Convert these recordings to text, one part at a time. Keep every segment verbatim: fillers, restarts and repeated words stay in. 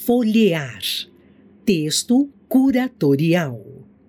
Folhear. Texto curatorial.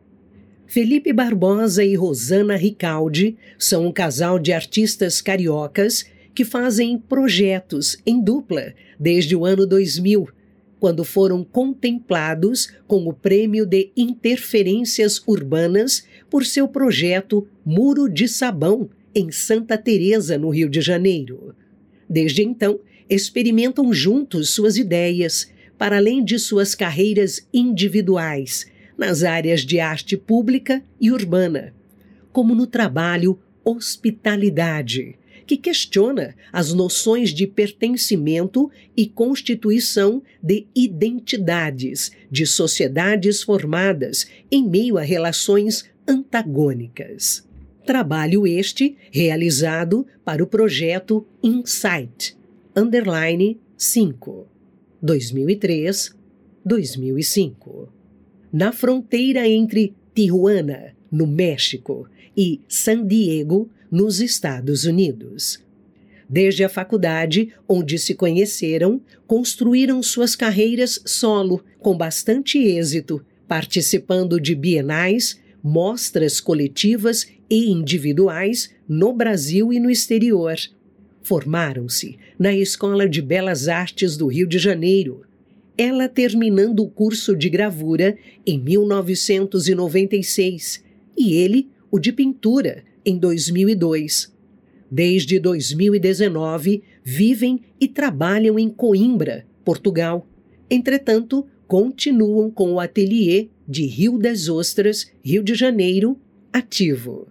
Felipe Barbosa e Rosana Ricaldi são um casal de artistas cariocas que fazem projetos em dupla desde o ano dois mil, quando foram contemplados com o Prêmio de Interferências Urbanas por seu projeto Muro de Sabão, em Santa Teresa, no Rio de Janeiro. Desde então, experimentam juntos suas ideias, para além de suas carreiras individuais, nas áreas de arte pública e urbana, como no trabalho Hospitalidade, que questiona as noções de pertencimento e constituição de identidades de sociedades formadas em meio a relações antagônicas. Trabalho este realizado para o projeto Insight, underline cinco, dois mil e três a dois mil e cinco. Na fronteira entre Tijuana, no México, e San Diego, nos Estados Unidos. Desde a faculdade, onde se conheceram, construíram suas carreiras solo, com bastante êxito, participando de bienais, mostras coletivas e individuais no Brasil e no exterior. Formaram-se na Escola de Belas Artes do Rio de Janeiro, ela terminando o curso de gravura em mil novecentos e noventa e seis e ele o de pintura em dois mil e dois. Desde dois mil e dezenove, vivem e trabalham em Coimbra, Portugal. Entretanto, continuam com o ateliê de Rio das Ostras, Rio de Janeiro, ativo.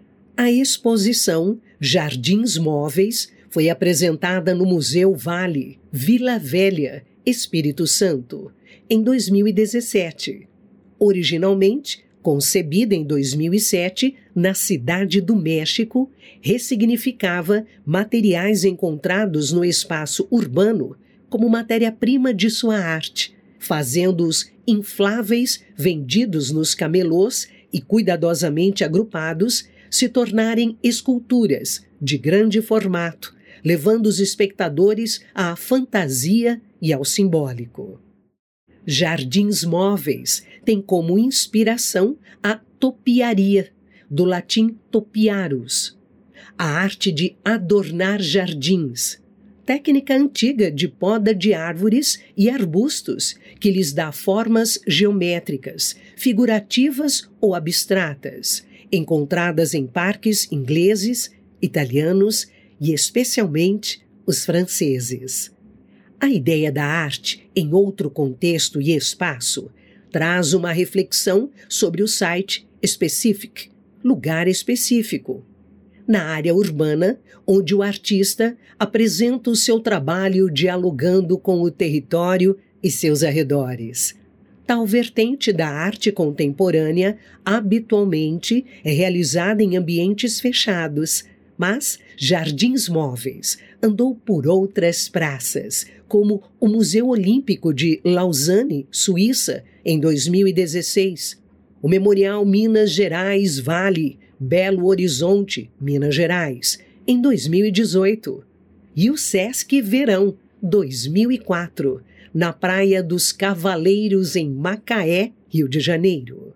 A exposição Jardins Móveis foi apresentada no Museu Vale, Vila Velha, Espírito Santo, em dois mil e dezessete. Originalmente concebida em dois mil e sete na Cidade do México, ressignificava materiais encontrados no espaço urbano como matéria-prima de sua arte, fazendo-os infláveis vendidos nos camelôs e cuidadosamente agrupados se tornarem esculturas de grande formato, levando os espectadores à fantasia e ao simbólico. Jardins Móveis tem como inspiração a topiaria, do latim topiarus, a arte de adornar jardins, técnica antiga de poda de árvores e arbustos que lhes dá formas geométricas, figurativas ou abstratas, encontradas em parques ingleses, italianos e especialmente os franceses. A ideia da arte, em outro contexto e espaço, traz uma reflexão sobre o site specific, lugar específico. Na área urbana, onde o artista apresenta o seu trabalho dialogando com o território e seus arredores. Tal vertente da arte contemporânea, habitualmente, é realizada em ambientes fechados, mas Jardins Móveis andou por outras praças, como o Museu Olímpico de Lausanne, Suíça, em dois mil e dezesseis, o Memorial Minas Gerais Vale, Belo Horizonte, Minas Gerais, em dois mil e dezoito, e o Sesc Verão, dois mil e quatro, na Praia dos Cavaleiros, em Macaé, Rio de Janeiro.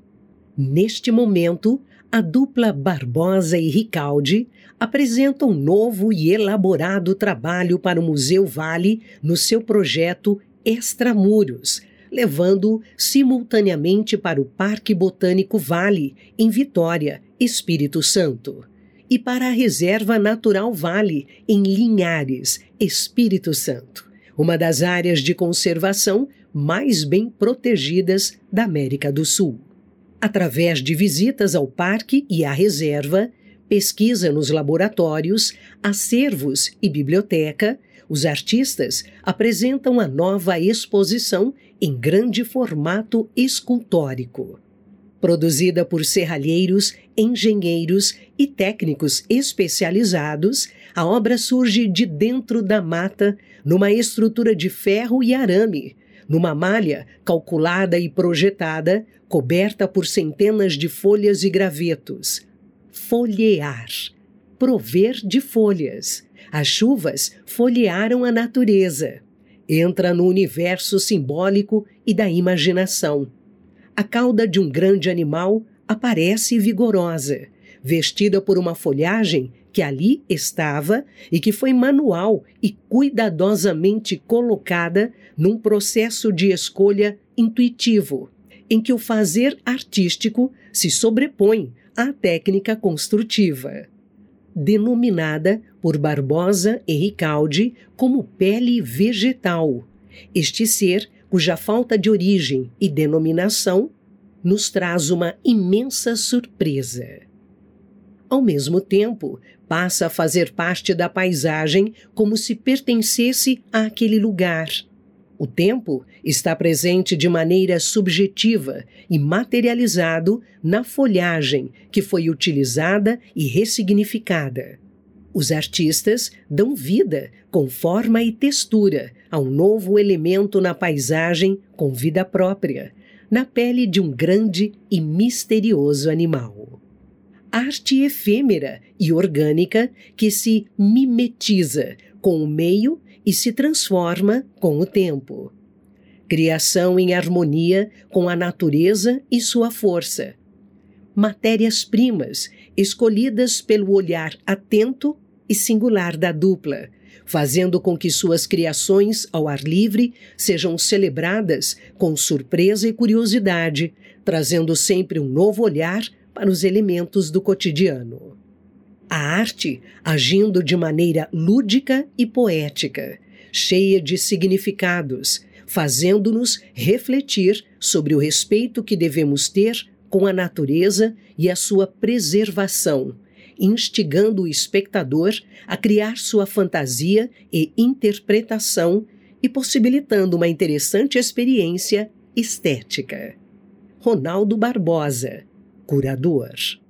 Neste momento, a dupla Barbosa e Ricaldi apresenta um novo e elaborado trabalho para o Museu Vale no seu projeto Extramuros, levando-o simultaneamente para o Parque Botânico Vale, em Vitória, Espírito Santo, e para a Reserva Natural Vale, em Linhares, Espírito Santo, uma das áreas de conservação mais bem protegidas da América do Sul. Através de visitas ao parque e à reserva, pesquisa nos laboratórios, acervos e biblioteca, os artistas apresentam a nova exposição em grande formato escultórico. Produzida por serralheiros, engenheiros e técnicos especializados, a obra surge de dentro da mata, numa estrutura de ferro e arame, numa malha calculada e projetada, coberta por centenas de folhas e gravetos. Folhear. Prover de folhas. As chuvas folhearam a natureza. entra no universo simbólico e da imaginação. A cauda de um grande animal aparece vigorosa, vestida por uma folhagem que ali estava e que foi manual e cuidadosamente colocada num processo de escolha intuitivo, em que o fazer artístico se sobrepõe à técnica construtiva. Denominada por Barbosa e Ricaldi como pele vegetal, este ser, cuja falta de origem e denominação, nos traz uma imensa surpresa. Ao mesmo tempo, passa a fazer parte da paisagem como se pertencesse àquele lugar. O tempo está presente de maneira subjetiva e materializado na folhagem que foi utilizada e ressignificada. Os artistas dão vida, com forma e textura, a um novo elemento na paisagem com vida própria, na pele de um grande e misterioso animal. Arte efêmera e orgânica que se mimetiza com o meio e se transforma com o tempo. Criação em harmonia com a natureza e sua força. Matérias-primas escolhidas pelo olhar atento e singular da dupla, fazendo com que suas criações ao ar livre sejam celebradas com surpresa e curiosidade, trazendo sempre um novo olhar para os elementos do cotidiano. A arte agindo de maneira lúdica e poética, cheia de significados, fazendo-nos refletir sobre o respeito que devemos ter com a natureza e a sua preservação, instigando o espectador a criar sua fantasia e interpretação e possibilitando uma interessante experiência estética. Ronaldo Barbosa, curador.